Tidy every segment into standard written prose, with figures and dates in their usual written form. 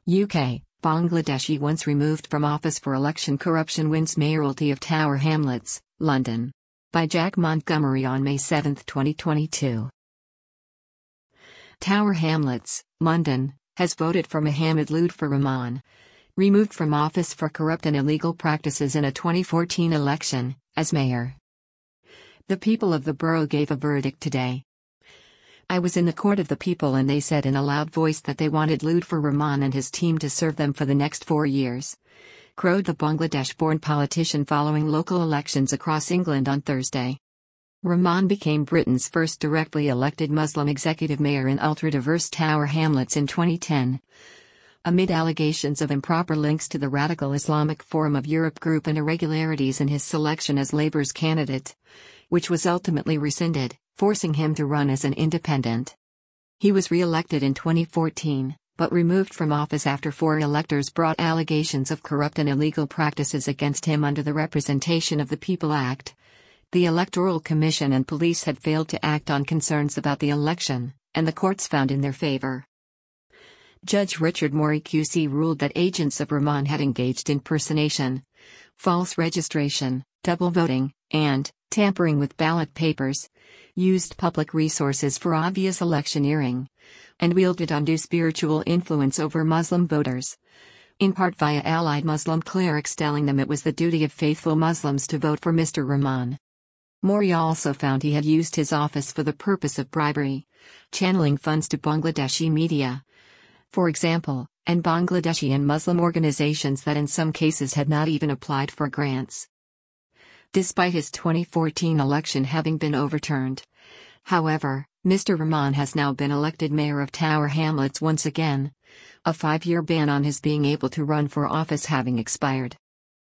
UK, Bangladeshi once removed from office for election corruption wins mayoralty of Tower Hamlets, London. By Jack Montgomery on May 7, 2022. Tower Hamlets, London, has voted for Mohammed Lutfur Rahman, removed from office for corrupt and illegal practices in a 2014 election, as mayor. The people of the borough gave a verdict today. I was in the court of the people and they said in a loud voice that they wanted Lutfur Rahman and his team to serve them for the next 4 years, crowed the Bangladesh-born politician following local elections across England on Thursday. Rahman became Britain's first directly elected Muslim executive mayor in ultra-diverse Tower Hamlets in 2010, amid allegations of improper links to the radical Islamic Forum of Europe group and irregularities in his selection as Labour's candidate, which was ultimately rescinded, forcing him to run as an independent. He was re-elected in 2014, but removed from office after 4 electors brought allegations of corrupt and illegal practices against him under the Representation of the People Act. The Electoral Commission and police had failed to act on concerns about the election, and the courts found in their favour. Judge Richard Morey QC ruled that agents of Rahman had engaged in impersonation, false registration, double voting, and tampering with ballot papers, used public resources for obvious electioneering, and wielded undue spiritual influence over Muslim voters, in part via allied Muslim clerics telling them it was the duty of faithful Muslims to vote for Mr. Rahman. Morey also found he had used his office for the purpose of bribery, channeling funds to Bangladeshi media, for example, and Bangladeshi and Muslim organizations that in some cases had not even applied for grants. Despite his 2014 election having been overturned, however, Mr. Rahman has now been elected mayor of Tower Hamlets once again, a 5-year ban on his being able to run for office having expired.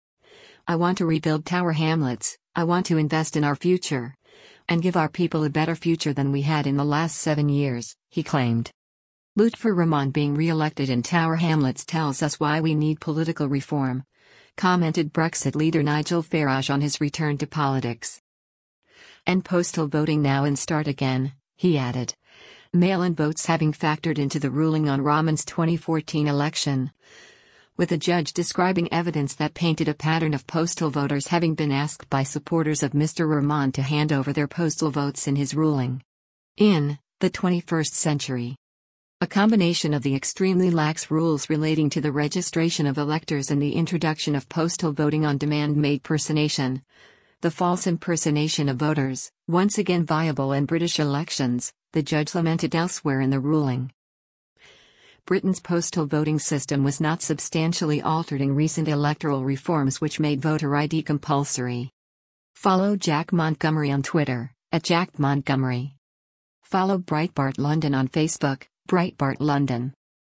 "I want to rebuild Tower Hamlets, I want to invest in our future, and give our people a better future than we had in the last 7 years," he claimed. Lutfur Rahman being re-elected in Tower Hamlets tells us why we need political reform, commented Brexit leader Nigel Farage on his return to politics. "End postal voting now and start again," he added. Mail-in votes having factored into the ruling on Rahman's 2014 election, with a judge describing evidence that painted a pattern of postal voters having been asked by supporters of Mr. Rahman to hand over their postal votes in his ruling. In the 21st century, a combination of the extremely lax rules relating to the registration of electors and the introduction of postal voting on demand made impersonation, the false impersonation of voters, once again viable in British elections, the judge lamented elsewhere in the ruling. Britain's postal voting system was not substantially altered in recent electoral reforms which made voter ID compulsory. Follow Jack Montgomery on Twitter, @JackMontgomery. Follow Breitbart London on Facebook, Breitbart London.